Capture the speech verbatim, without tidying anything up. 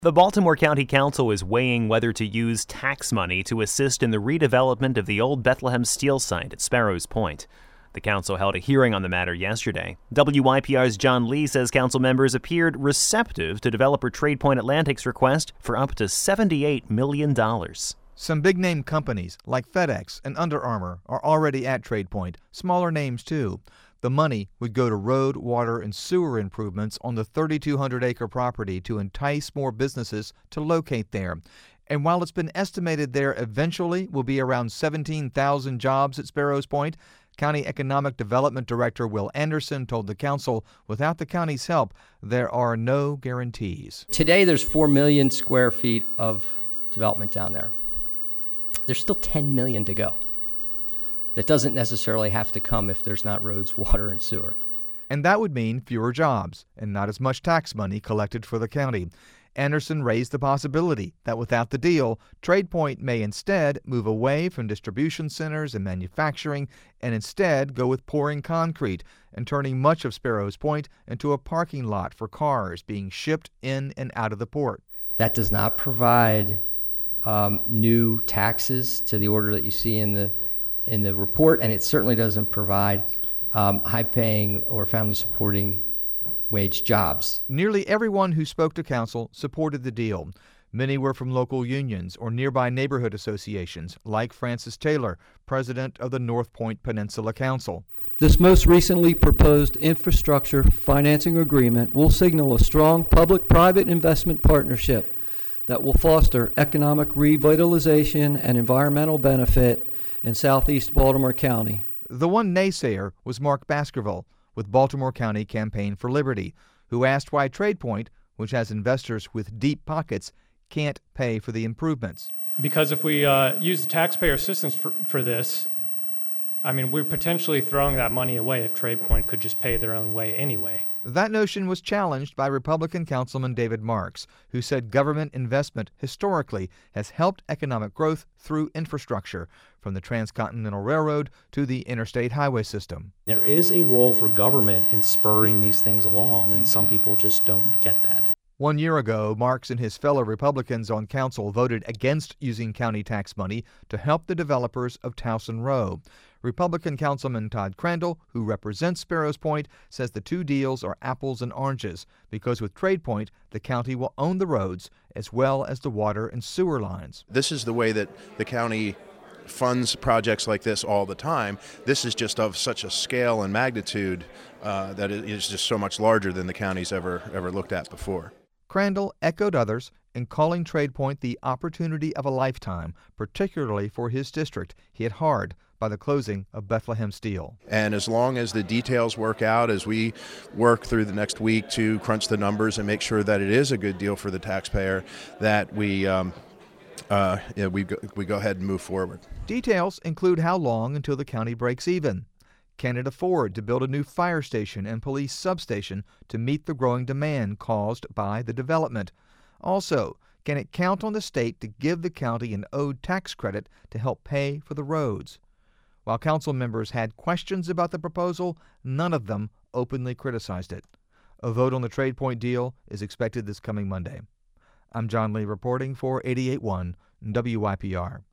The Baltimore County Council is weighing whether to use tax money to assist in the redevelopment of the old Bethlehem Steel site at Sparrows Point. The council held a hearing on the matter yesterday. W Y P R's John Lee says council members appeared receptive to developer TradePoint Atlantic's request for up to seventy-eight million dollars. Some big-name companies like FedEx and Under Armour are already at TradePoint, smaller names too. The money would go to road, water, and sewer improvements on the thirty-two hundred acre property to entice more businesses to locate there. And while it's been estimated there eventually will be around seventeen thousand jobs at Sparrows Point, County Economic Development Director Will Anderson told the council without the county's help, there are no guarantees. Today there's four million square feet of development down there. There's still ten million to go. That doesn't necessarily have to come if there's not roads, water, and sewer. And that would mean fewer jobs and not as much tax money collected for the county. Anderson raised the possibility that without the deal, TradePoint may instead move away from distribution centers and manufacturing and instead go with pouring concrete and turning much of Sparrows Point into a parking lot for cars being shipped in and out of the port. That does not provide um, new taxes to the order that you see in the in the report, and it certainly doesn't provide um, high-paying or family-supporting wage jobs. Nearly everyone who spoke to council supported the deal. Many were from local unions or nearby neighborhood associations, like Francis Taylor, president of the North Point Peninsula Council. This most recently proposed infrastructure financing agreement will signal a strong public-private investment partnership that will foster economic revitalization and environmental benefit in southeast Baltimore County. The one naysayer was Mark Baskerville with Baltimore County Campaign for Liberty, who asked why TradePoint, which has investors with deep pockets, can't pay for the improvements. Because if we uh, use the taxpayer assistance for, for this, I mean, we're potentially throwing that money away if TradePoint could just pay their own way anyway. That notion was challenged by Republican Councilman David Marks, who said government investment historically has helped economic growth through infrastructure, from the Transcontinental Railroad to the interstate highway system. There is a role for government in spurring these things along, and some people just don't get that. One year ago, Marks and his fellow Republicans on council voted against using county tax money to help the developers of Towson Row. Republican Councilman Todd Crandall, who represents Sparrows Point, says the two deals are apples and oranges because with TradePoint, the county will own the roads as well as the water and sewer lines. This is the way that the county funds projects like this all the time. This is just of such a scale and magnitude uh, that it is just so much larger than the county's ever ever looked at before. Crandall echoed others in calling TradePoint the opportunity of a lifetime, particularly for his district, hit hard by the closing of Bethlehem Steel. And as long as the details work out, as we work through the next week to crunch the numbers and make sure that it is a good deal for the taxpayer, that we um, uh, yeah, we go, we go ahead and move forward. Details include how long until the county breaks even. Can it afford to build a new fire station and police substation to meet the growing demand caused by the development? Also, can it count on the state to give the county an owed tax credit to help pay for the roads? While council members had questions about the proposal, none of them openly criticized it. A vote on the TradePoint deal is expected this coming Monday. I'm John Lee reporting for eighty-eight point one W Y P R.